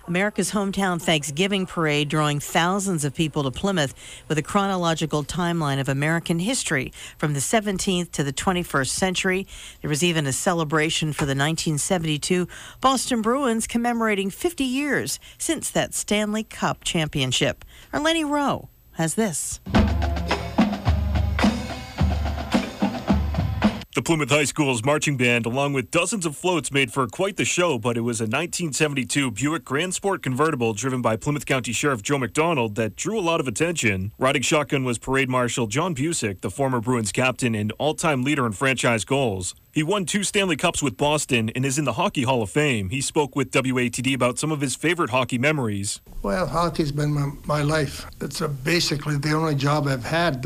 America's hometown Thanksgiving parade drawing thousands of people to Plymouth with a chronological timeline of American history from the 17th to the 21st century. There was even a celebration for the 1972 Boston Bruins commemorating 50 years since that Stanley Cup championship. Our Lenny Rowe has this. The Plymouth High School's marching band, along with dozens of floats, made for quite the show, but it was a 1972 Buick Grand Sport convertible driven by Plymouth County Sheriff Joe McDonald that drew a lot of attention. Riding shotgun was Parade Marshal John Busick, the former Bruins captain and all-time leader in franchise goals. He won 2 Stanley Cups with Boston and is in the Hockey Hall of Fame. He spoke with WATD about some of his favorite hockey memories. Well, hockey's been my life. It's basically the only job I've had.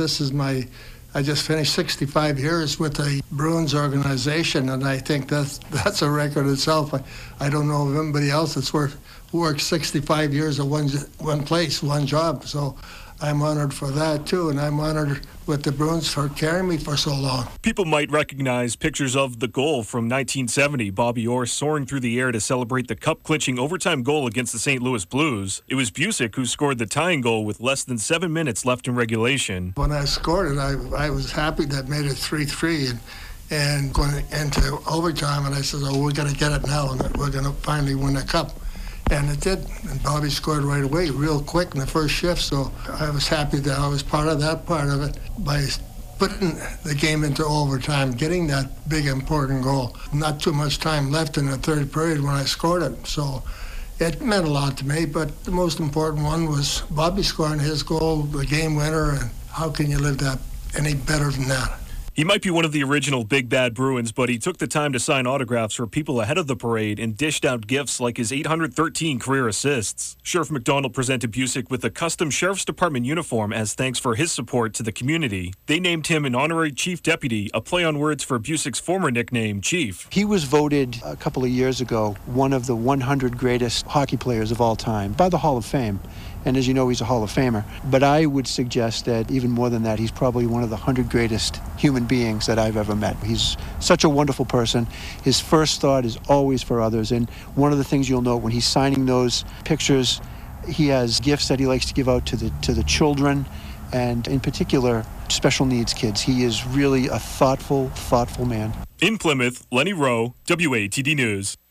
I just finished 65 years with the Bruins organization, and I think that's a record itself. I don't know of anybody else that's worked 65 years at one place, one job. So I'm honored for that, too, and I'm honored with the Bruins for carrying me for so long. People might recognize pictures of the goal from 1970, Bobby Orr soaring through the air to celebrate the cup-clinching overtime goal against the St. Louis Blues. It was Busick who scored the tying goal with less than 7 minutes left in regulation. When I scored it, I was happy that made it 3-3 and going into overtime, and I said, oh, we're going to get it now, and we're going to finally win the cup. And it did, and Bobby scored right away, real quick in the first shift, so I was happy that I was part of that part of it by putting the game into overtime, getting that big, important goal. Not too much time left in the third period when I scored it, so it meant a lot to me, but the most important one was Bobby scoring his goal, the game winner, and how can you live that any better than that? He might be one of the original Big Bad Bruins, but he took the time to sign autographs for people ahead of the parade and dished out gifts like his 813 career assists. Sheriff McDonald presented Busick with a custom Sheriff's Department uniform as thanks for his support to the community. They named him an honorary chief deputy, a play on words for Busick's former nickname, Chief. He was voted a couple of years ago one of the 100 greatest hockey players of all time by the Hall of Fame. And as you know, he's a Hall of Famer. But I would suggest that even more than that, he's probably one of the 100 greatest human beings that I've ever met. He's such a wonderful person. His first thought is always for others. And one of the things you'll note when he's signing those pictures, he has gifts that he likes to give out to the children, and in particular, special needs kids. He is really a thoughtful man. In Plymouth, Lenny Rowe, WATD News.